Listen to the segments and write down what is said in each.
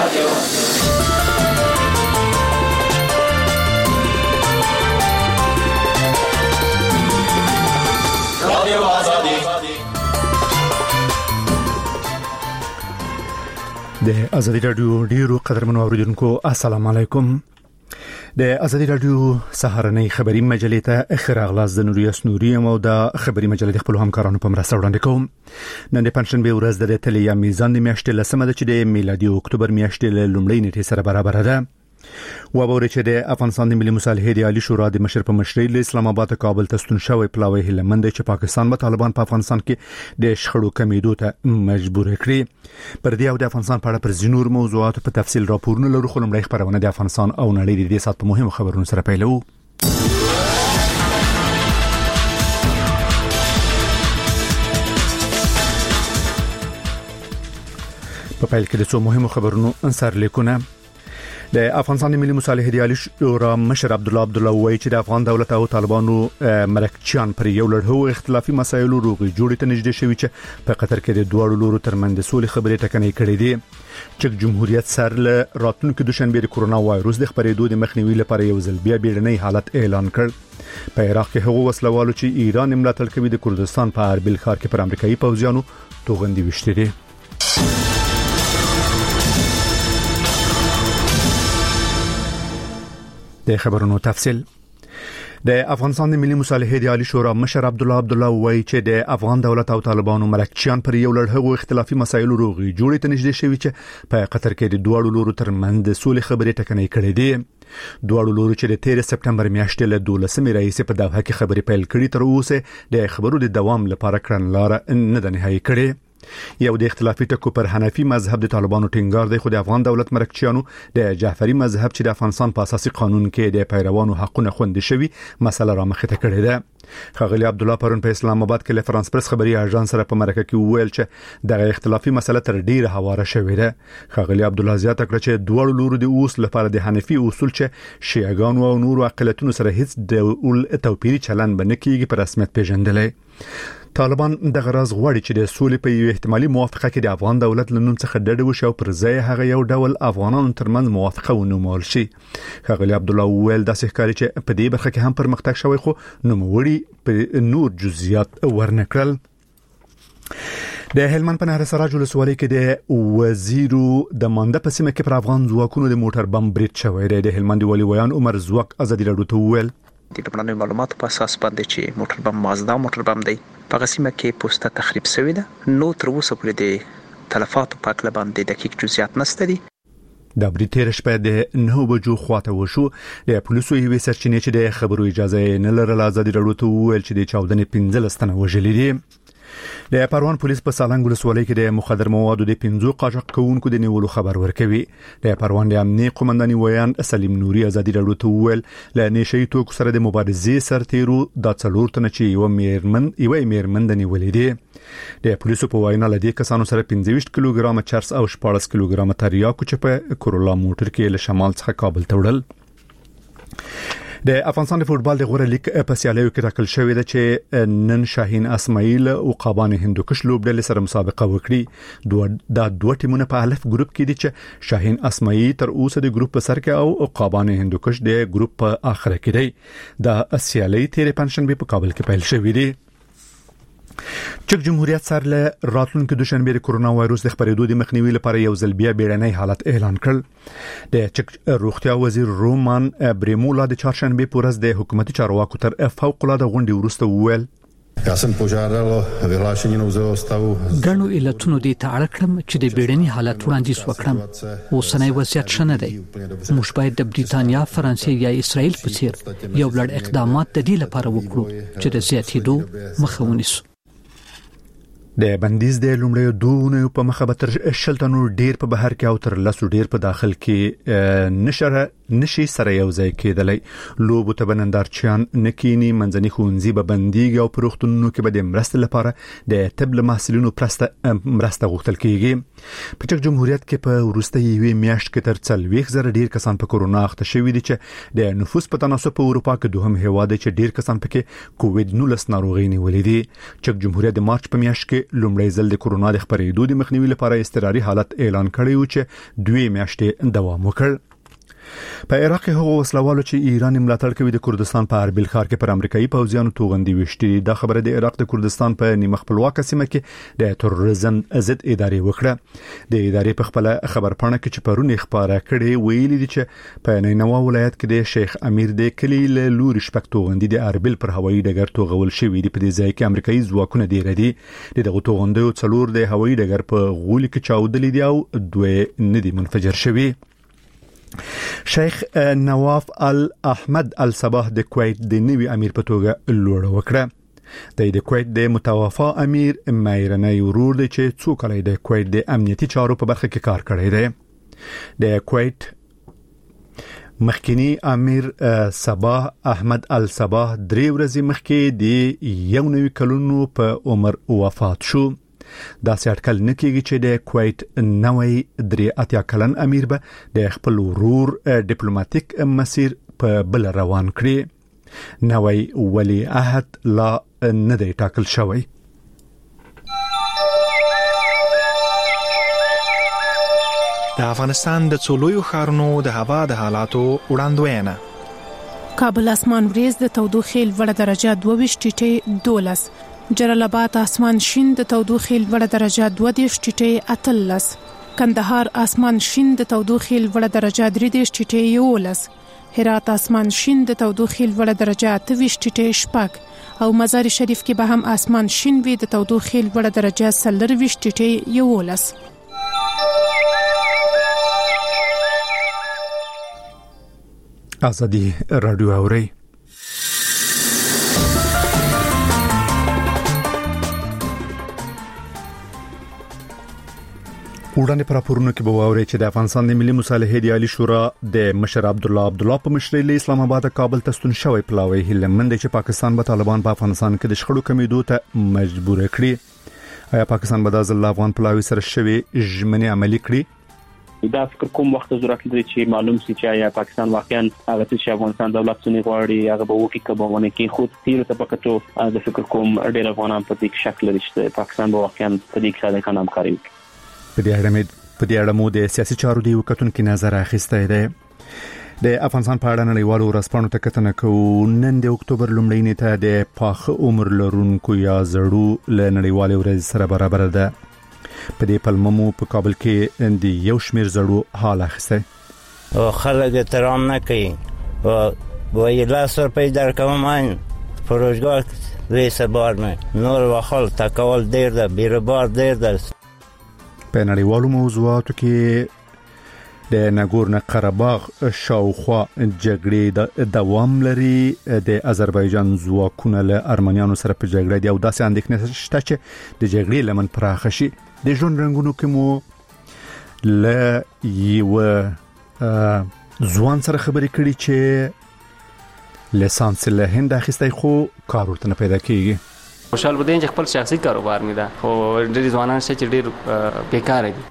د ازادي رادیو ډیرو قدرمنو اوریدونکو السلام علیکم. د ازادي رادیو سهارنۍ خبری مجلې ته اخراغلاس د نوریاس نوري او د خبری مجلې د خپل همکارانو په مرسته وړاندې کوم. نن د پنځشنبه ورځ د تلیا میزان د میاشتې لسمه د چې د میلادي اکتوبر میاشتې لومړۍ نیټه سره برابر ده. وبوري چې د افغانستان د ملي مصالحې د عالی شورا د مشر په مشرۍ له اسلام آباد کابل ته ستون شوی پلاوی هلمند چې پاکستان به طالبان په افغانستان کې د شخړو کمیدو ته مجبور کړي. پر دې او د افغانستان په اړه پر ځینور موضوعات په تفصیل راپورونه لرو، خو لمړی خبرونه د افغانستان او نړۍ د دې سات په مهمو خبرونو سره پیلو. په پیل کې د څو مهمو خبرونو انصار لیکونه. د افغانستان ملي مصالحې د عالی شورا مشر عبدالله وایي چې د افغان دولت او طالبانو مرکچیان پر یو لړ اختلافي مسایلو روغي جوړې ته نږدې شوي چې په قطر کې د دوه لورو ترمنځ د سولې خبرې ټکنۍ کړې دي. چک جمهوریت سر له راتلونکو دوشنبه د کورونا وایروس د خبرېدو د مخنیوي لپاره یو ځل بیا بیړنی حالت اعلان کړ. په عراق کې هغو وسلوالو چې ایران ملاتړ کوي د کردستان په اربیل ښار کې پر امریکایي پوځیانو توغندي وشتي دي. د خبرونو تفصیل. د افغانستان د ملي مصالحې د عالی شورا مشر عبدالله وایي چې د افغان دولت او طالبانو مرکچیان پر یو لړ اختلافي مسایلو روغي جوړې ته نږدې شوي چې په قطر کې د دوه لورو ترمنځ د سولې خبرې ټکنۍ کړې دي. دوه لورو چې د 13 سپټمبر میاشتې له 12 رئیس په دوحه کې خبرې پیل کړې تر اوسه د خبرو د دوام لپاره کړنلاره نه ده نهایی کړې. یو د اختلافي ټکو پر حنفي مذهب د طالبانو ټینګار دی، خو د افغان دولت مرکچیانو د جعفری مذهب چې د افغانستان په اساسي قانون کې د پیروانو حقونه خوندي شوی مسله را مخه ته کړې ده. خغلی عبدالله پرون په اسلام آباد کې له فرانس پرس خبري اژانس سره په مرکه کې ویل چې د اختلافي مسله تر ډیره هواره شوې ده. خغلی عبدالله زیاته کړ چې دوه لورو د اوس لپاره د حنفي اصول چې شیعاګانو او نورو اقلیتونو سره هیڅ د توپیري چلن بنه کیږي په رسمیت پیژندلې. طالبان د غرض غوړي چې د سولې په یو احتمالي موافقه کې د افغان دولت له نوم څخه ډډه وشي او پر ځای هغه یو ډول افغانانو ترمنځ موافقه ونومول شي. خغلی عبدالله ویل د ښکاري چې په دې برخه کې هم پرمختګ شوی، خو نوموړي په نور جزئیات ورنکړل. د هلمند په نهر سراج ولسوالۍ کې د وزیرو د مانده په سیمه کې پر افغان ځواکونو د موټر بم برید شوی دی. د هلمند ولي ویان عمر زوک ازادي رادیو ته ویل د پرانه معلوماتو په اساس باندې چې موټر بم مازدا موټر بم دی په قسمه کې پوسټه تخریب شوی ده. نو تر اوسه پورې د تلفاتو په اړه باندې دقیق جزئیات نشته دي. د بریټیر شپه د 9 بجو خواته وشو. د پولیسو یوې سرچینې چې د خبرو اجازه نه لرله ازادي رادیو ته ویل چې د 14 15 تنه وژل دي. د پروان پولیس په سالنګ ولسوالۍ کې د مخدر موادو د 15 قاچاق کوونکو د نیولو خبر ورکوي. د پروان د امنیت قومنداني ویان سلیم نوري ازادي رادیو ته ویل ل نشئی توکو سره د مبارزې سرتیرو د څلور تنه چې یو میرمن د نیولې دي. د پولیسو په وینا لدې کسانو سره 25 کیلوګرام چرس او 14 کیلوګرام تریاکو چې په کورولا موټر کې له شمال څخه کابل ته وړل. د افغانستان د فوتبال د غوړه لیګ په سیالیو کې راکل شوې ده چې نن شاهین اسماعیل او قابان هندوکش لوبډلې سره مسابقه وکړي. دوه ټیمونه په الف ګروپ کې دي چې شاهین اسماعیل تر اوسه د ګروپ په سر کې او قابان هندوکش د ګروپ په اخر کې دی. د سیالي تیر پنځشنبه په کابل کې پیل شوې دي. چک جمهوریت سر له راتلونکو دوشنبه د کورونا وایروس د خبرېدو د مخنیوي لپاره یو ځل بیا بیړنی حالت اعلان کړ. د چک روغتیا وزیر رومان بریمولا د چهارشنبه پورز د حکومتي چارواکو تر فوق العاده غونډې وروسته وویل Ja sam požádal vyhlášení nouzového stavu. ګڼو علتونو دې ته اړ کړم چې د بیړني حالت وړاندیز وکړم. اوسنی وضعیت ښه نه دی. موږ باید د بریتانیا، فرانسې یا اسرائیل په څیر یو لړ اقدامات د دې لپاره وکړو چې د زیاتېدو مخه ونیسو. د بندیز د لومړیو دوه په مخه به تر 10 تنو ډیر په بهر کې او تر 10 ډیر په داخل کې نشره نشي سره یو ځای کېدلی. لوبو ته بنندارچیان نکینی، منځني ښوونځي به بنديږي او پروختونونو کې به د مرستې لپاره د طب له محصلینو مرسته غوښتل کیږي. په چک جمهوریت کې په وروسته یوې میاشت کې تر 40,000 ډیر کسان په کورونا اخته شوي دي چې د نفوس په تناسب په اروپا کې دوهم هیواد دی چې ډیر کسان پکې کووډ-19 ناروغي نیولې دي. چک جمهوریت د مارچ په میاشت کې لومړی ځل د کورونا د خپرېدو د مخنیوي لپاره اضطراري حالت اعلان کړی و چې 2 میاشتې دوام وکړ. په عراق کې هغو وسلوالو چې ایران ملاتړ کوي د کردستان په اربیل ښار کې پر امریکایي پوځیانو توغندي وشتي. دا خبره د عراق د کردستان په نیمه خپلواکه سیمه کې د تروریزم ضد ادارې وکړه. د ادارې په خپل خبرپاڼه کې چې پرون خبره کړې ویلي دي چې په نینوا ولایت کې د شیخ امیر د کلی له لوري شپږ توغندي د اربیل پر هوایي ډګر توغول شوې دي. په دې ځای کې امریکایي ځواکونه ډیر دي. دغه توغندیو څلور د هوایي ډګر په غولي کې چاودلې دي او دوه ندي منفجر شوي. شیخ نواف احمد الصباح د کویت د نوي امیر په توګه لوړ وکړه. د کویت د متوفا امیر مایرنی ورور دی چې څو کال د کویت د امنیتي چارو په برخه کې کار کړی دی. د کویت مخکنی امیر صباح احمد الصباح 3 ورځې مخکې د 19 کلونو په عمر وفات شو. دا سیاټکل نکېږي چې د کویت نوې 83 کلن امیر به د خپل ورور ډیپلوماټیک مسیر په بل روان کړي. نوې ولی عهد لا نه دی ټاکل شوی. د افغانستان د څلورو ښارونو د هوا د حالاتو وړاندوینه. کابل اسمان وریځ د تودوخې لوړه درجه 22 ټیټه 12. جلال آباد اسمان شین د تودوخې لوړه درجه 22 ټیټه 13. کندهار اسمان شین د تودوخې لوړه درجه 23 ټیټه 11. هرات اسمان شین د تودوخې لوړه درجه 28 ټیټه 6 او مزار شریف کې به هم اسمان شین وي د تودوخې لوړه درجه 23 ټیټه 11. ازادي رادیو اوري. وړاندې پر راپورونو کې به واوري چې د افغانستان د ملي مصالحې د عالی شورا د مشر عبدالله په مشرۍ له اسلام آباد کابل ته ستون شوی پلاوی هلمند چې پاکستان به طالبان په افغانستان کې د شخړو کمیدو ته مجبور کړي. آیا پاکستان به د ځل افغان پلاوی سره شوی ژمنې عملي کړي؟ دا فکر کوم وخت ضرورت لري چې معلوم شي چې یا پاکستان واقعا هغه چې افغانستان دولت څنګه غواړي هغه به وکړي کبه ونه کې خود تیر ته پکټو د فکر کوم ډېر افغانان په دې شکل لري چې پاکستان به واقعا په دې کې ساده کار کوي. په دې اړه مو د سیاسي چارو دی وکټونکو نظر اخیسته دی. د افغانستان په اړه نړیوالو ورځپاڼو ته کتنه کوو. نن د اکتوبر لومړۍ نیټه د پاخه عمر لرونکو یا زړو له نړیوالې ورځ سره برابر ده. په دې پلممو په کابل کې د یو شمیر زړو حال اخیسته. او خلک احترام نه کوي او وایي لاس روپۍ درکوم من فروشگاه ویسه بار نه نور وخل تکول ډیر ده بیربار ډیر ده. په نړیوالو موضوعاتو کې د ناګورنو قرهباغ شاوخوا جګړې دوام لري. د آذربایجان ځواکونه له ارمنیانو سره په جګړه دي او داسې اندېښنه شته چې د جګړې لمن پراخه شي. د ژوند رنګونو کې مو له یو ځوان سره خبرې کړې چې لیسانس له هند اخیستی خو کار ورته نه پیدا کیږي. خوشحال بودین چې خپل شخصي کاروبار مې ده خو ډېر ځوانان چې ډېر بیکاره دي.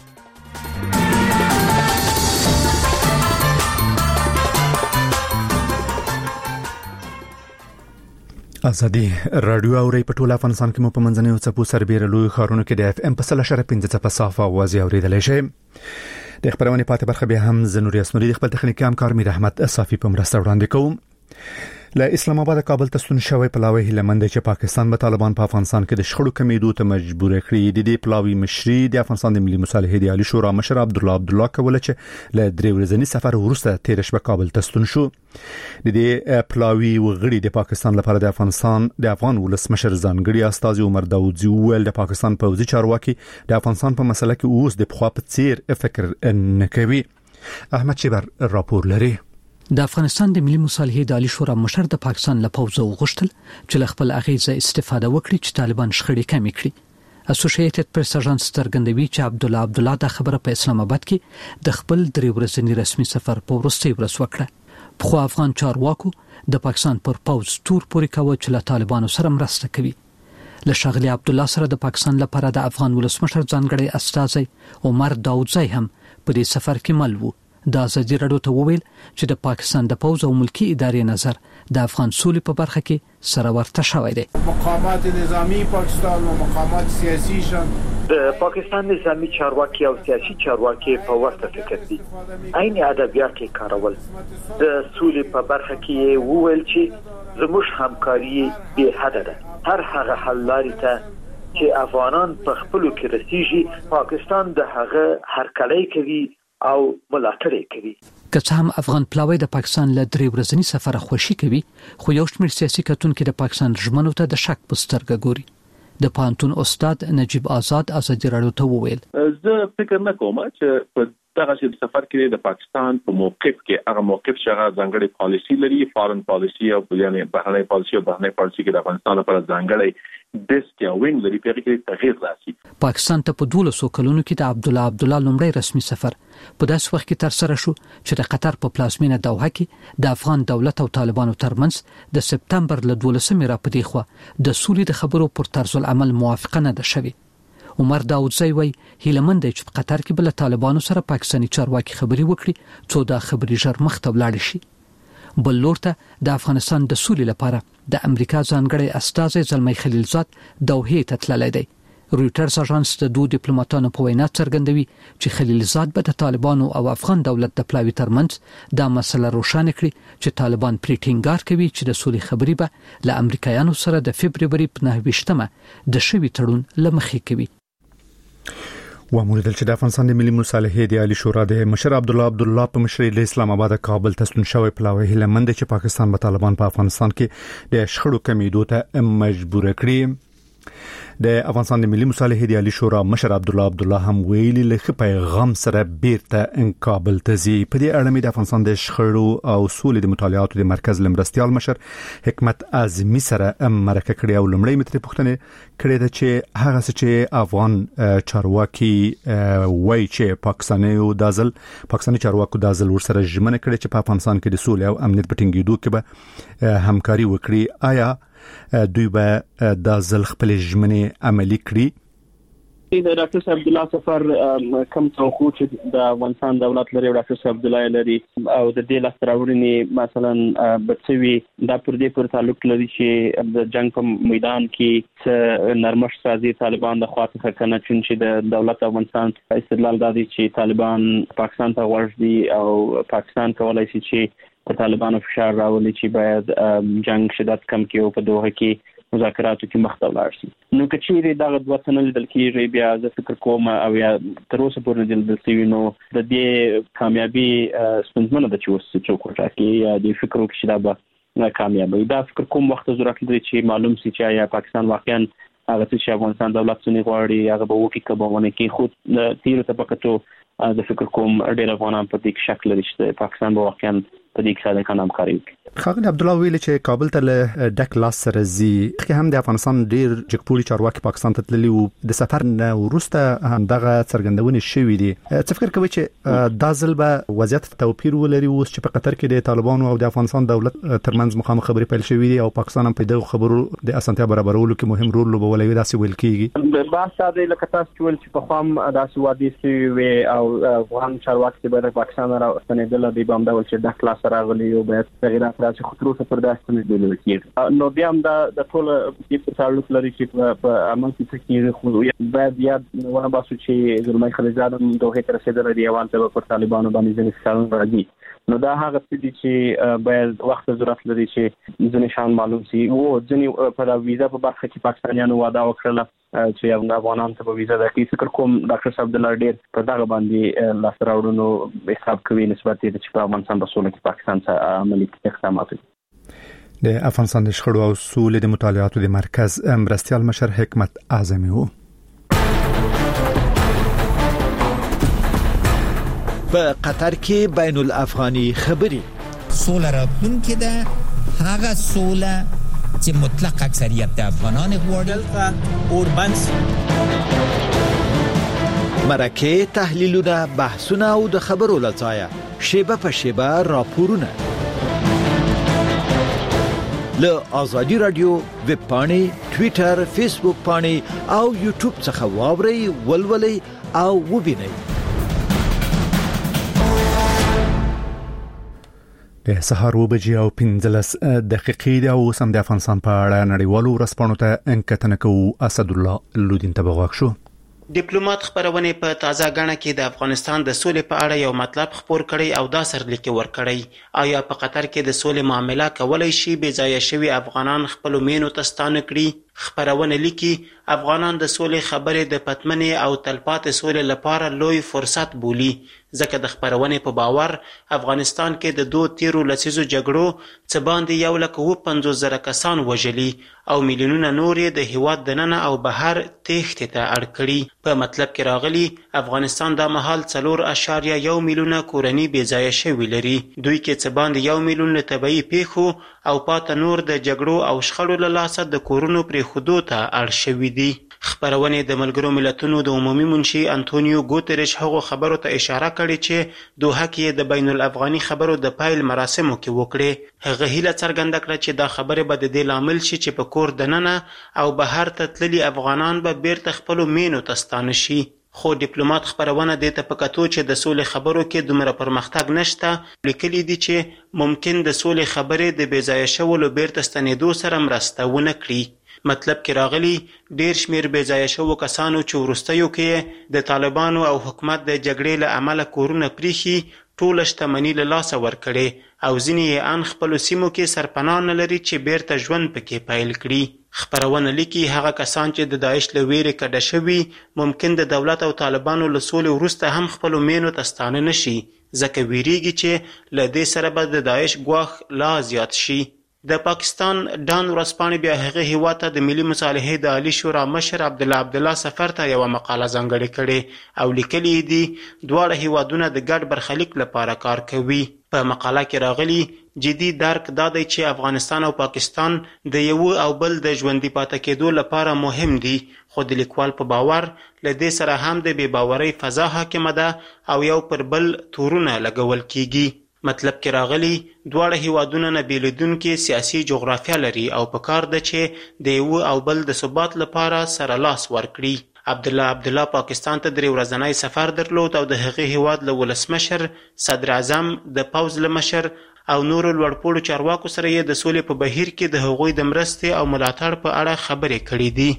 ازادي رادیو اوري په ټول افغانستان کې مو په منځنیو څپو سربېره لوی ښارونو کې د اف ام په 3.5 په صافه आवाज اوریدلای شي. د خبرونه پاتې برخه به هم زنوري اسنوري خپل تخنیکی همکار میر احمد صافي په مرسته وړاندې کوم. له اسلام آباد کابل ته ستون شوی پلاوی هلمند چې پاکستان به طالبان په افغانستان کې د شخړو کمیدو ته مجبور کړي. د دې پلاوی مشري د افغانستان د ملي مصالحې د عالی شورا مشر عبدالله کوله چې له 3 ورځنی سفر وروسته تیر شپه کابل ته ستون شو. د دې پلاوی وغړي د پاکستان لپاره د افغان ولس مشر ځانګړي استاذ عمر داوودزي ویل د پاکستان پوځي چارواکي د افغانستان په مسله کې اوس د پخوا په څیر فکر نه کوي. احمد شبر راپور لري. د افغانستان د ملي مصالحې د عالی شورا مشر د پاکستان له پوځ وغوښتل چې له خپل اغیزه استفاده وکړي چې طالبان شخړې کمې کړي. اسوسییټډ پریس اژانس څرګندوي چې عبدالله د خبره په اسلام آباد کې د خپل 3 ورځنی رسمي سفر په وروستي ورځ وکړه. خو افغان چارواکو د پاکستان پر پوز تور پورې کاوه چې له طالبانو سره مرسته کوي. له ښاغلي عبدالله سره د پاکستان لپاره د افغان ولسمشر ځانګړی استازی عمر داودزی هم په دې سفر کې مل وو. د ازادي راډیو ته وویل چې د پاکستان د پوز او ملکی ادارې نظر د افغان سولې په برخه کې سره ورته شوی دی. مقامات نظامی پاکستان او مقامات سیاسي شان د پاکستان نظامی چارواکي او سیاسي چارواکي په ورته فکر دي. عین ادبیات کې کارول د سولې په برخه کې وویل چې زموږ همکاري به حد ده. هر هغه حل لارې ته چې افغانان په خپلو کې رسیږي پاکستان د هغه هرکلی کوي او ملاتړ کوي. که څه هم افغان پلاوی د پاکستان له 3 ورځنی سفر خوشي کوي، خو یو شمېر سیاسي کتونکو د پاکستان ژمنو ته د شک په سترګه ګوري. د پانتون استاد نجیب آزاد ازادي راډیو ته وویل زه فکر نه کوم چې په دغه سفر کې د پاکستان په موقف کې هغه موقف چې هغه ځانګړي پالیسی لري، فارن پالیسی او یعنی بهرنۍ پالیسی او بهرنۍ پالیسی کې د افغانستان لپاره ځانګړي ډیسک یا وینګ لري، په کې تغییر راسي. پاکستان ته په 12 کلونو کې د عبدالله لومړی رسمي سفر په داس وخت کې تر سره شو چې د قطر په پلازمینه دوحه کې د افغان دولت او طالبانو ترمنځ د سپتمبر له 12 را پدې خو د سولې د خبرو پر طرز العمل موافقه نه ده شوې. عمر داودزی وای هیلمند چې په قطر کې بل طالبانو سره پاکستاني چارواکي خبري وکړي څو دا خبري ژر مخ ته ولاړ شي. بل لورته د افغانستان د سولې لپاره د امریکا ځانګړی استازی زلمی خلیلزاد دوحه ته تللی دی. رويټرز اژانس د دوه ډیپلوماټانو په وینا څرګندوي چې خلیلزاد به د طالبانو او افغان دولت د پلاوي ترمنځ دا مسله روښانه کړي چې طالبان پرې ټینګار کوي چې د سولې خبري به له امریکایانو سره د فبرवरी په 9 د شوي تړون لمخې کوي. واموریدل چې د افغانستان د ملي مصالحې د عالی شورا د مشر عبدالله په مشرۍ له اسلام آباد کابل ته ستون شوی پلاوی هیلمند چې پاکستان به طالبان په افغانستان کې د شخړو کمیدو ته مجبور کړي. د افغانستان د ملي مصالحې د عالی شورا مشر عبدالله هم ویلي له پیغام سره بیرته کابل ته ځي. په دې اړه د افغانستان د شخړو او سولې د مطالعاتو د مرکز لمرستیال مشر حکمت اعظمي سره مرکه کړې او لمړی متري پوښتنه کړې ده چې هغه څه چې افغان چارواکي وایي چې پاکستاني چارواکو دازل ورسره ژمنه کړې چې په افغانستان کې د سولې او امنیت په ټینګېدو کې به همکاري وکړي. آیا دوی به د ځل خپل ژمنې عملي کړي؟ د ډاکټر صاحب عبدالله سفر کم توقع چې د افغانستان دولت لري ډاکټر صاحب عبدالله لري او د دې لاستراوړنې مثلا بچوي دا پر دې پر تعلق لري چې د جنگ په میدان کې نرمش سازي طالبان د خواته کنه چې د دولت افغانستان استدلال دادي چې طالبان پاکستان ته ورځي او پاکستان کولای شي چې په طالبانو فشار راولي چې باید جنگ شدت کم کړي او په دوحه کې مذاکراتو کې مخته ولاړ شي. نو که چیرې دغه دوه تنه لیدل کېږي بیا زه فکر کوم او یا تر اوسه پورې لیدل شوي نو د دې کامیابي ستونزمنه ده چې اوس چوکاټ کې یا د فکر وکړي چې دا به کامیابي. دا فکر کوم وخت ضرورت لري چې معلوم شي چې یا پاکستان واقعا هغه چې افغانستان دولت څنګه غواړي هغه به وکړي کبهونه کې خود تیر ته پکټو د فکر کوم ډېر افغانان په دې شکل لري چې پاکستان به واقعا په دې کې ساده کار کوي. خاغلی عبدالله ویل چې کابل ته له ډک لاس سره زی چې هم د افغانستان ډیر جګپوري چارواکي پاکستان ته تللی وو د سفر نه وروسته هم دغه څرګندونې شوې دي. څه فکر کوي چې دا ځل به وضعیت توپیر ولري اوس چې په قطر کې د طالبانو او د افغانستان دولت ترمنځ مخامخ خبرې پیل شوې دي او پاکستان هم په دغه خبرو د اسانتیا برابرولو کې مهم رول لوبولی وي داسې ویل کېږي؟ د بحث د لکتاس چې چې په خام داسې وادي سوي او افغان چارواکي چې به پاکستان راستنېدل د بام ډول چې د کلاس راغلي او باید تغیرات راشي خطر څه پر داسې نه دی لکه نو بیا هم د ټول په تعلق لري چې په عمل کې تکیه خو باید یاد ونه باسو چې زلمی خلیلزاد دوه تر رسیدل دی اوان ته پر طالبانو باندې ځنې ښکارون راځي. نو دا هغه څه دي چې باید وخت ضرورت لري چې ځنې شان معلوم شي او ځنې پر ویزا په برخه کې پاکستانیانو وعده وکړه چې افغانان ته په ویزا درکړي. فکر کوم ډاکټر صاحب عبدالله ډېر په دغه باندې لاس راوړنو حساب کوي نسبت دې چې په افغانستان په سولې کې پاکستان ته عملي اقدامات کوي. د افغانستان د شخړو او سولې د مطالعاتو د مرکز مرستیال مشر حکمت اعظمي وو. په قطر کې بین الافغاني خبري سوله راتلونکې ده هغه سوله چې مطلق اکثریت د افغانان غواړي اوربنس مرکه تحلیلونه بحثونه او د خبرو لڅایه شیبه په شیبه راپورونه له آزادی رادیو ویب پاڼې ټوئیټر فیسبوک پاڼې او یوټیوب څخه واورئ ولولئ او وبینئ د سهار 7:15 دقیقې او سم د افغانستان په اړه نړیوالو ورځپاڼو ته انکتنه کوو. اسد الله لودین ته بغاښ شو. ډیپلوماټ خبرونه په تازه غاڼه کې د افغانستان د سولې په اړه یو مطلب خبر کړي او دا سرلیک ورکړي. آیا په قطر کې د سولې معاملې کولای شي بې ځایه شوي افغانان خپل مینو ته ستانه کړي؟ خبرونه لیکي افغانان د سولې خبرې د پتمنې او تلپاتې سولې لپاره لوی فرصت بولي، ځکه د خبرونې په باور افغانستان کې د دوه تیرو لسیزو جګړو څه باندې 150,000 کسان وژلي او میلیونونه نور د هیواد دننه او بهر تېښتې ته اړ کړي. په مطلب کې راغلي افغانستان د مهال 4.1 میلیونه کورنۍ بې ځایه شوي لري، دوی کې څه باندې 1 میلیون له طبیعي پیښو او پاته نور د جګړو او شخړو له لاسه د کورونو پرېښودو ته اړ شوي دي. خبرونه د ملګرو ملتونو د عمومي منشي انټونیو ګوتریش هغو خبرو ته اشاره کړې چې دوحه کې د بین الافغاني خبرو د پایل مراسمو کې وکړي. هغه هیله څرګنده کړه چې دا خبره به د دې لامل شي چې په کور دننه او بهر ته تللي افغانان به بیرته خپلو مینو ته ستانه شي. خو ډیپلوماټ خبرونه دې ته په کتو چې د سولې خبرو کې دومره پرمختګ نشته، لیکلي دي چې ممکن د سولې خبرې د بې ځایه شولو بیرته ستنېدو سره مرسته ونه کړي. مطلب کې راغلي ډیر شمیر بې ځایه شوو کسانو چې وروستیو کې د طالبانو او حکومت د جګړې له امله کورونه پریښي ټوله شتمني له لاسه ورکړې او ځینې یې ان خپلو سیمو کې سرپناه نه لري چې بیرته ژوند پکې پیل کړي. خبرونه لیکي هغه کسان چې د داعش له ویرې کډه شوي ممکن د دولت او طالبانو له سولې وروسته هم خپلو مینو ته ستانه نشي، ځکه ویریږي چې له دې سره به د داعش ګواښ لا زیات شي. د پاکستان ډان ورځپاڼې بیا هغه هیواد ته د ملي مصالحې د عالی شورا مشر عبدالله سفر ته یوه مقاله ځانګړې کړې او لیکلي دي دواړه هیوادونه د ګډ برخلیک لپاره کار کوي. په مقاله کې راغلي جدي درک دا دی چې افغانستان او پاکستان د یو او بل د ژوندي پاتې کېدو لپاره مهم دي، خو د لیکوال په باور له دې سره هم د بې باورۍ فضا حاکمه ده او یو پر بل تورونه لګول کیږي. مطلب کې راغلي دواړه هیوادونه نه بیلیدونکي سیاسي جغرافیه لري او په کار ده چې د یو او بل د ثبات لپاره سره لاس ورکړي. عبدالله پاکستان ته 3 ورځنی سفر درلود او د هغې هیواد له ولسمشر، صدر اعظم، د پوځ له مشر او نورو لوړپوړو چارواکو سره یې د سولې په بهیر کې د هغوی د مرستې او ملاتړ په اړه خبرې کړې دي.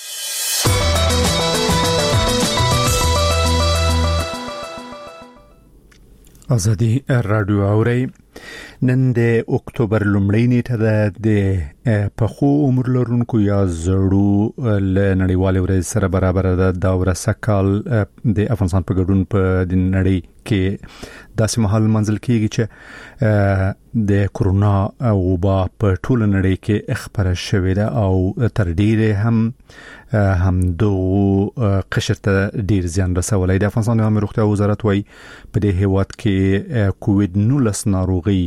آزادی رادیو اوري نن د اکتوبر لومړۍ نیټه ده د پخو عمر لرونکو یا زړو له نړیوالې ورځې سره برابر ده. دا ورځ کال د افغانستان په ګډون په د نړۍ کې داسې مهال منځل کېږي چې د کورونا وبا په ټوله نړۍ کې خپره شوې ده او تر ډیره هم دغه قشر ته ډیر زیان رسولی. د افغانستان د عامه روغتیا وزارت وايي په دې هیواد کې کووډ 19 ناروغي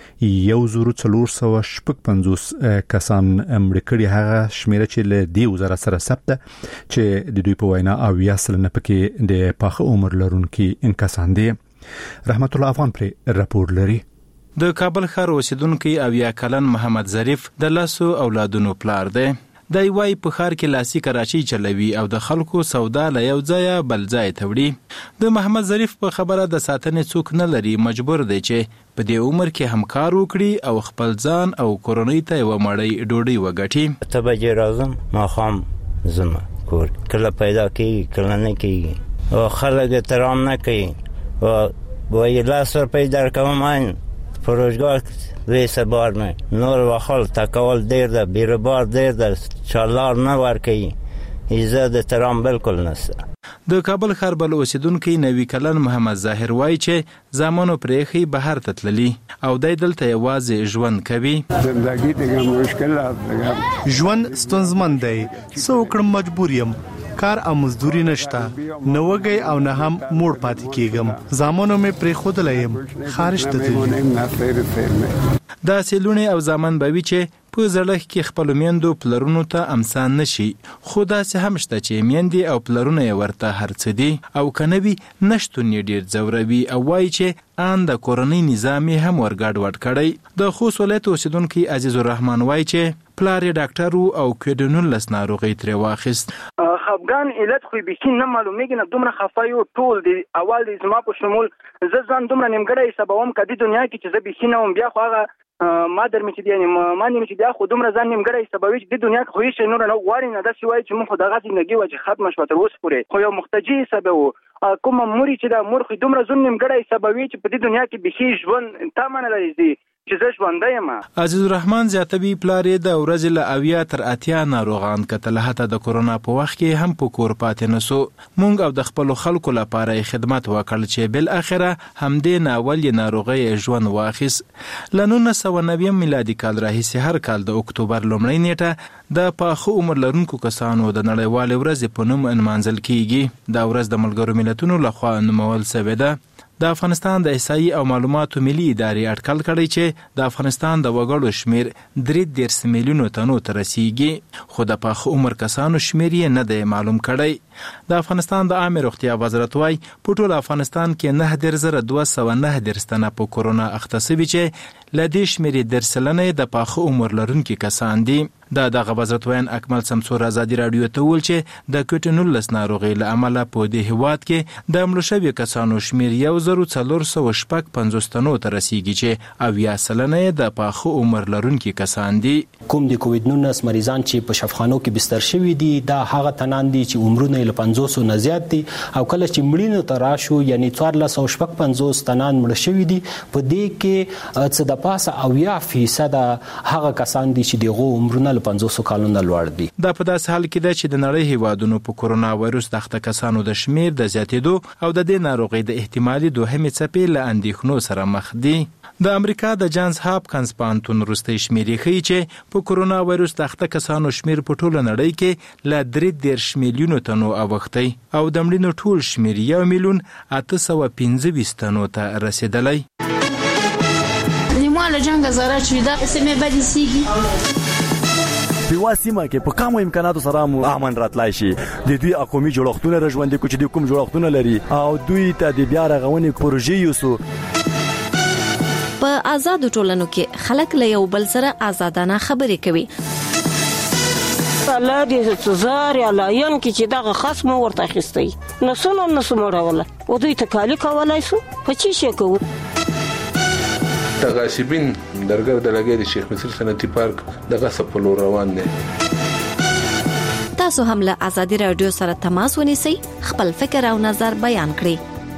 1455 کسان مړ کړي. هغه شمیره چې له دې وزارت سره ثبت چې د دوی په وینا 80% پکې د پاخه عمر لرونکي کسان دي. رحمت الله افغان پر راپور لري. د کابل ښار اوسیدونکي 80 کلن محمد ظریف د لاسو اولادونو پلار دی. د وای په ښار کې لاسي کراچۍ چلوي او د خلکو سودا له یو ځای بل ځای ته وړي. د محمد ظریف په خبره د ساتنې څوک نه لري، مجبور دی چې په دې عمر کې هم کار وکړي او خپل ځان او کورنۍ ته یو مړۍ ډوډۍ وګټي. ته بجې راځم ماښام ځم کور، کله پیدا کېږي کله نه کېږي او خلک احترام نه کوي. وایي 10 روپۍ درکوم این فروشگاه ویسه بار نه نور وخال تکول دیر ده بیربار دیر ده چالار نه ورکی ایزه ده ترام بلکل نسته. د کابل ښار بل اوسیدونکی 90 کلن محمد ظاهر وایي چې زامنو پرېخي بهر ته تللي او دای دلته یوازې ژوند کوي. ژوند ستونزمن دی، څه وکړم مجبور یم. کار او مزدوري نشته، نه وږی او نه هم موړ پاتې کیږم. زامنو مې پرې خودلایم خارج ته تللی. دا سیلونه او زامن به وی چې په زړه کې خپل میندو پلرونو ته امسان نشي، خو دا سه هم شته چې میندې او پلرونه یې ورته هرڅ دي او کنوي نشټون ډیر زوروي او وایي چې ان د کورنۍ نظام هم ورګډ وډ کړی. د خوست ولایت اوسیدونکو عزیز الرحمن وایي چې پلار ډاکټر او کوډینول لس ناروغي تر واخیست. خفګان علت خو به نه معلومیږي، نه دومره خفایو ټول دی اول د زما په شمول ځان دومره نیمګړی حسابوم کدي دنیا کې چې زه به نه بیا خو هغه ما درمه چې دی ما نیم چې بیا خو دومره ځان نیمګړی حسابوي چې د دنیا کې خو هیڅ نور نه غواړي نه دا شوی چې مخ دغه ژوندۍ و چې ختم شوه تر اوسه پورې خو یو محتاجي حسابو کوم موري چې دا مور خو دومره ځون نیمګړی حسابوي چې په دې دنیا کې به هیڅ ژوند تامن لري چې زه ژوندۍ یم. عزیز الرحمن زیاتوي پلار د ورځې له 80 تر 80 ناروغان کتل، حتی د کورونا په وخت کې هم په کور پاتې نسو. مونږ او د خپل خلکو لپاره خدمت وکړ چې بل اخره همدې ناول ناروغي ژوند واخیس. ل 1990 میلادي کال راهیسې هر کال د اکتوبر لومړۍ نیټه د پاخه عمر لرونکو کسانو د نړیوال ورځ په نوم انمانځل کیږي. دا ورځ د ملګرو ملتونو لخوا نومول شوې ده. د افغانستان د احصایې او معلوماتو ملي ادارې اټکل کړی چې د افغانستان د وګړو شمیر 3 میلیونو تنو ته رسیږي، خو د پاخه عمر کسانو شمیر یې نه دی معلوم کړی. د افغانستان د عامه روغتیا وزارت وايي په ټول افغانستان کې 9209 تنه په کورونا اخته شوي چې لدې شمیر 10% د پاخه عمر لرونکو کسان دي. دا دغه وزارت وین اکمل سمسور ازادي رادیو ته ویل چې د کوټینولس ناروغي له امله په دې هواد کې د مړو شویو کسانو شمیر 1450 تنو ته رسیږي چې 90% د پاخه عمر لرونکو کسان دي. کوم د کووډ 19 مریضان چې په شفاخانو کې بستر شوي دي دا هغه تنان دي چې عمرونه له 500 نه زیات دي او کله چې مړینو ته راشو یعنی 1450 تنان مړ شوي دي په دې کې څه د پاسه 80% هغه کسان دي چې دغه عمرونه 500 کالونو لوړ دي. دا په داس حال کې ده چې د نړۍ هیوادونو په کورونا وایروس د اخته کسانو د شمیر د زیاتېدو او د دې ناروغي د احتمالي دوهمې څپې له اندېښنو سره مخ دي. د امریکا د جانز هاپکنز پوهنتون وروستۍ شمیرې ښیي چې په کورونا وایروس د اخته کسانو شمیر په ټوله نړۍ کې له 3 میلیونو تنو اوښتی او د مړینو ټول شمیر 1,825,000 تنو ته رسیدلی. نیمه له جنګ زره چې دا سمې بدې سیږي په واسمه کې په کوم امکاناتو سره امن راتلای شي. د دوی اقومي جوړښتونه رژوندې کوچ دي کوم جوړښتونه لري او دوی ته د بیا رغونې پروژې یوسو. په آزاد ټولنو کې خلک له یو بل سره آزادانه خبرې کوي. الله دې زار یا لاین کې چې دغه خصم ورته خستي نسونه راوله او دوی ته کالی کولای شو په چی شي کوو. تغاسبین درګر د لګي د شیخ مصر صنعتي پارک دغه سپلو روان دي. تاسو هم له آزادي رادیو سره تماس ونیسئ، خپل فکر او نظر بیان کړئ.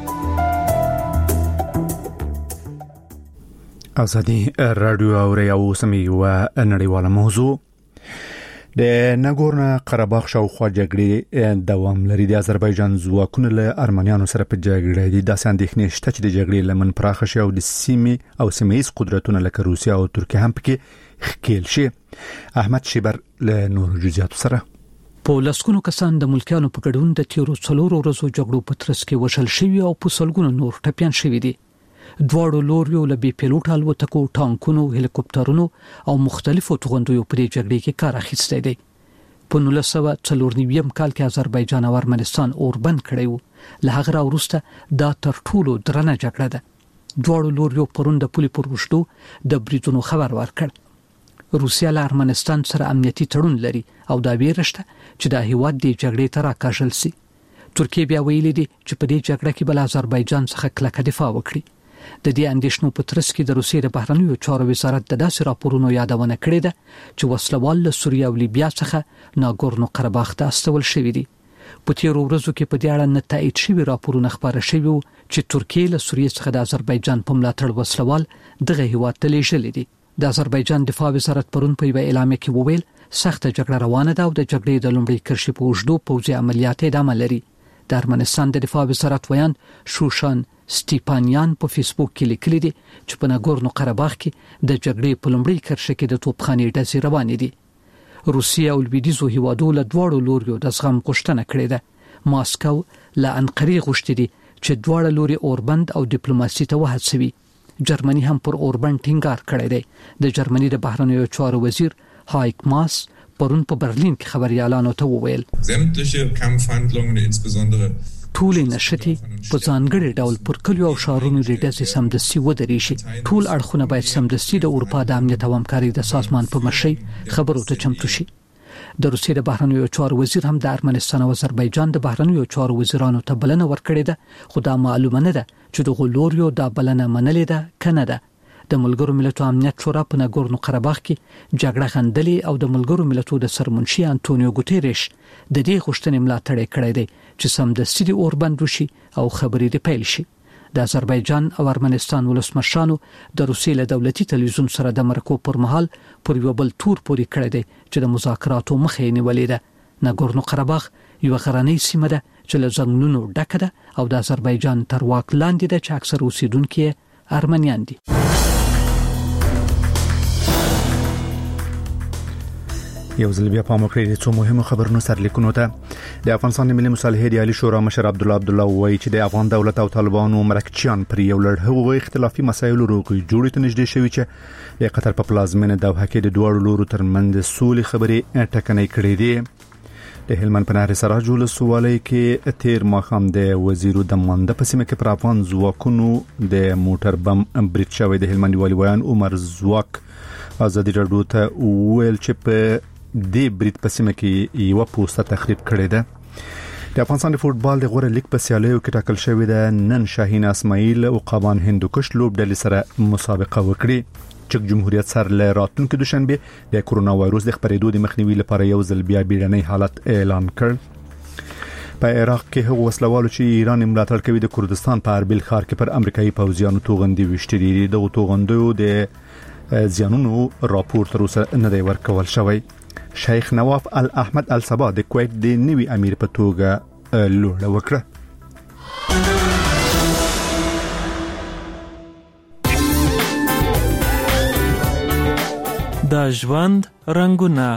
آزادي رادیو اوري او سمي و نړیواله موضوع د ناګورنو قرهباغ شاوخوا جګړې دوام لري. د آذربایجان ځواکونه له ارمنیانو سره په جګړه دي. داسې اندېښنې شته چې د جګړې لمن پراخه شي او د سیمې او سیمه‌ایز قدرتونه لکه روسیا او ترکیه هم پکې ښکېل شي. احمد شیبر له نور جزئیاتو سره. په لسګونو کسان د ملکیانو په ګډون د تیرو 4 ورځو جګړو په ترڅ کې وشل شوي او په سلګونو نور ټپيان شوي دي. دواړو لوریو له بي پیلوټ الوتکو، ټانکونو، هلیکوپټرونو او مختلفو توغندیو په دې جګړې کې کار اخیستی دی. په 1994 کال کې آذربایجان او ارمنستان اوربند کړی وو. له هغه وروسته دا تر ټولو درنه جګړه ده. دواړو لوریو پرون د پولي پر وشتو د بریټونو خبر ورکړ. روسیا له ارمنستان سره امنیتي تړون لري او دا ویرشته چې د هیواد د جګړې تر راکاږل سي. ترکیه بیا ویلي دي چې په دې جګړه کې بل آذربایجان څخه کلکه دفاع وکړي. د دې اندېښنو په ترڅ کې د روسیې د بهرنیو چارو وزارت د داسې راپورونو یادونه کړې ده چې وسلوال له سوریه او لیبیا څخه ناګورنو قرهباغ ته استول شوی دي. په تیرو ورځو کې په دې اړه نه تایید شوي راپورونه خبره شوي وو چې ترکیه له سوریې څخه د آذربایجان په ملاتړ وسلوال دغه هیواد ته لیږلي دي. د آذربایجان دفاع وزارت پرون په یو اعلامیه کې وویل سخته جګړه روانه ده او د جګړې د لومړي کرښې په اوږدو پوځي عملیات ادامه لري. د ارمنستان د دفاع وزارت ویان شوشان سټیپانیان په فیسبوک کې لیکلي دي چې په ناګورنو قرهباغ کې د جګړې په لومړي کرښه کې د توپخانې ډزې روانې دي. روسیه او لویدیزو هیوادو له دواړو لوريو د زغم غوښتنه کړې ده. ماسکو له انقرې غوښتي دي چې دواړه لوري اوربند او ډیپلوماسي ته وهڅوي. جرمني هم پر اوربند ټینګار کړی دی. د جرمني د بهرنیو چارو وزیر هایک ماس پرون په برلین کې خبريالانو ته وویل ټول نشتی په ځانګړي ډول پر کلیو او شهرونو د ډزې سمدستي ودرې شي. ټول اړخونه باید سمدستي د اروپا د امنیت او همکارۍ د سازمان په مشرۍ خبرو ته چمتو شي. د روسیې د بهرنیو چارو وزیر هم د ارمنستان او آذربایجان د بهرنیو چارو وزیرانو ته بلنه ورکړې ده، خو دا معلومه نه ده چې د غلوریو دا بلنه منلې ده کنه ده. د ملګرو ملتونو امنیت شورا په ناګورنو قرهباغ کې جګړه غندلې او د ملګرو ملتونو د سرمنشي انټونیو ګوتيريش د دې غوښتنې ملاتړ کړی دی چې سمدستي د اوربند وشي او خبرې د پیل شي. د آذربایجان او ارمنستان ولسمشرانو د روسیې له دولتي تلویزیون سره د مرکو پر مهال پر یو بل تور پوري کړی دی چې د مذاکراتو مخه یې نیولې ده. ناګورنو قرهباغ یو غرنۍ سیمه ده چې له ځنګلونو ډکه ده او د آذربایجان تر واک لاندې ده چې اکثر اوسیدونکو ارمنیان دي. یو ځل بیا په مخکې د څو مهمو خبرونو سرلیکونو ته د افغانستان ملي مصالحې عالی شورا مشر عبدالله وایي چې د افغان دولت او طالبانو مرکچیان پر یو لړ حقوقي اختلافي مسایلو روغې جوړې ته نږدې شوي چې د قطر په پلازمینه دوحه کې د دوه لورو ترمنځ سولې خبرې ټکنۍ کړې دي. د هلمند په نهر سراج ولسوالۍ کې تیر ماښام د وزیرو د مانده په سیمه کې پر افغان ځواکونو د موټر بم برید شوی. د هلمند والي ویان عمر زواک ازادي راډیو ته ویل چې په د برید په سیمه کې یو پوسټه تخریب کړې ده. د افغانستان د فوتبال د غوړه لیګ په سیالیو کې ټاکل شوی ده نن شاهین اسماعیل او قبان هندوکش لوب ډلې سره مسابقه وکړي. چک جمهوریت سره له راتلونکي دوشنبه د کرونا وایروس د خپرېدو د مخنیوي لپاره یو ځل بیا بیړنی حالت اعلان کړ. په عراق کې هغه وسلوالو چې ایران ملاتړ کوي د کردستان په اربیل ښار کې پر امریکایي پوځیانو توغندي وشتري دي. د توغندو د زیانونو راپور تر اوسه نه دی ورکول شوی. شیخ نواف الاحمد الصبا د کویت د نوي امیر په توګه لوړه وکړه. د ژوند رنگونه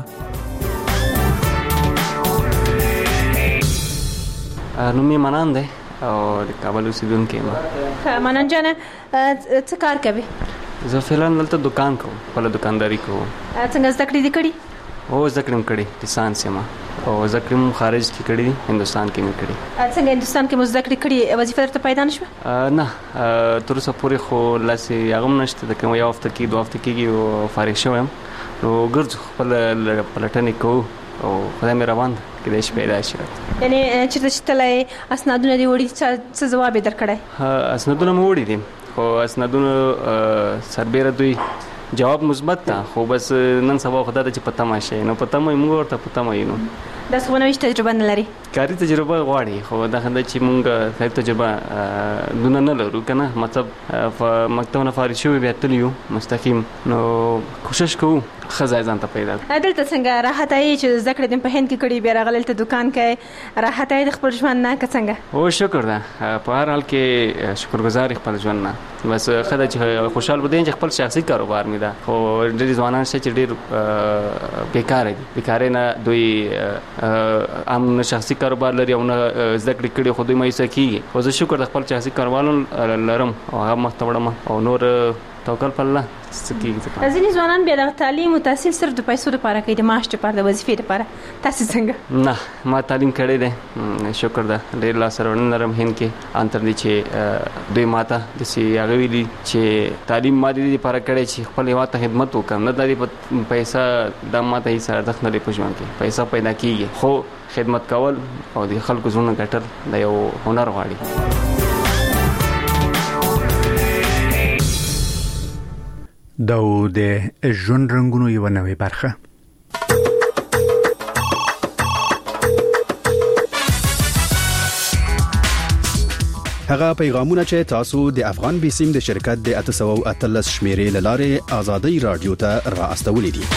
نومي منان دی او د کابل اوسیدونکی یم. منان جان څه کار کوي؟ زه فعلا دلته دکان کوم، خپله دکانداري کوم. څنګه زده کړې دي کړي؟ او زده کړې کړي لیسانس یم او زده کړې خارج کې کړي دي، هندستان کې مې کړي. څنګه هندستان کې مو زده کړې کړي وظیفه درته پیدا نشوه؟ نه تر اوسه پورې خو لاسې هغه نشته، د کوم یو هفته کې دوه هفته کېږي او فارغ شوی یم. نو ګرځو خپل پلټنې کوو او خدای مې روان ده کېدای شي پیدا شي. یعنې چېرته چې تللی اسنادونه دې وړي څه ځواب یې درکړی؟ اسنادونه مې وړي دي خو اسنادونو سربیره دوی جواب مثبت ده، خو بس نن سبا خدای ته چې پته ماشه نو پته مې موږ ورته پته مې نو دا څه ونوي تجربه نه لري. کاري تجربه غواړي خو دا خنده چې موږ کاري تجربه دونه نه لرو کنه، مطلب مکتبونه فارغ شوي بیا تلیو مستقیم نو کوشش کوو خزای ځان ته پیدا. دلته څنګه راحت ای چې ذکر دې په هند کې کړي بیا راغلی ته دکان کې راحت ای د خپل ژوند نه څنګه؟ او شکر ده په هر حال کې شکرګزار خپل ژوند نه بس خدای چې خوشحال بده چې خپل شخصي کاروبار مې ده. خو ډېر ځوانان چې ډېر بیکار نه دوی عام شخصي کاروبار لري او نه ذکر کړي خو دوی مې سکیږي. خو زه شکر د خپل شخصي کاروبار لرم او هغه مخته وړم او نور توکل په الله سکیږي. ځینې ځوانان بیا د تعلیم او تحصیل صرف د پیسو لپاره کوي، د معاش لپاره د وظیفې لپاره. تاسو څنګه؟ نه ما تعلیم کړی دی شکر ده، ډېر لاس راوړنه لرم هند کې انتر دي چې دوی ماته داسې هغه ویلي چې تعلیم ما دې لپاره کړی چې خپل هېواد ته خدمت وکړم، نه د پیسه دا ماته هېڅ ارزښت نه دی په ژوند کې. پیسه پیدا کېږي خو خدمت کول او د خلکو زړونه ګټل دا یو هنر غواړي. دا د ژوند رنگونو یو نوې برخه. هغه پیغامونه چې تاسو د افغان بیسیم د شرکت د 813 شمیرې لاره آزادۍ رادیو ته را استولې دي.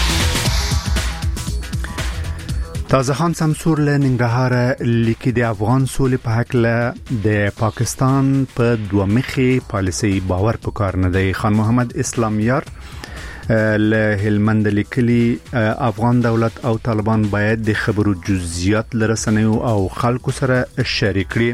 تازه خان سمسور له ننګرهار لیکي د افغان سولې په حق له د پاکستان په دوه مخي پالیسي باور پکار نه دی. خان محمد اسلام یار له هلمند لیکلي افغان دولت او طالبان باید د خبرو جزئیات لرسنیو او خلکو سره شریک کړي.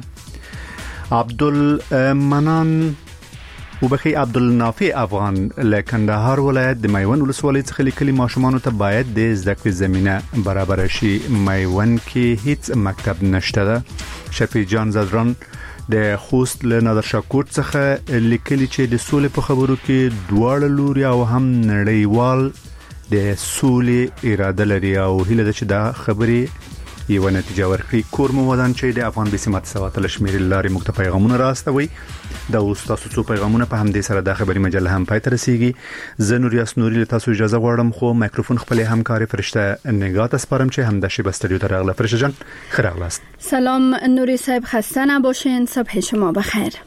عبدالمنان وبخي عبدالنافع افغان له کندهار ولایت د میوند ولسوالۍ څخه لیکلي ماشومان ته باید د زده کړې زمينه برابر شي. میوند کې هیڅ مکتب نشته ده. شفیع جان زدران د خوست له نادرشاه کوټ څخه لیکلي چې د سولې په خبرو کې دواړه لوري او هم نړیوال د سولې اراده لري او هیله ده چې دا خبرې یو نتیجه ورکړي. کور مو ودان چې د افغان بسمت سواتل شمیرې لارې موږ ته پیغامونه راستوي. دا اوس تاسو څو پیغامونه په همدې سره د خبري مجله هم پای ته رسیږي. زه نور یاسنوري له تاسو اجازه غواړم خو مایکروفون خپل همکاري فرشته نگات اسپارم چې هم د شی استودیو ته راغله. فرشته جان خیر اغلاست. سلام نوری صاحب، خسته نباشین. صبح شما بخیر.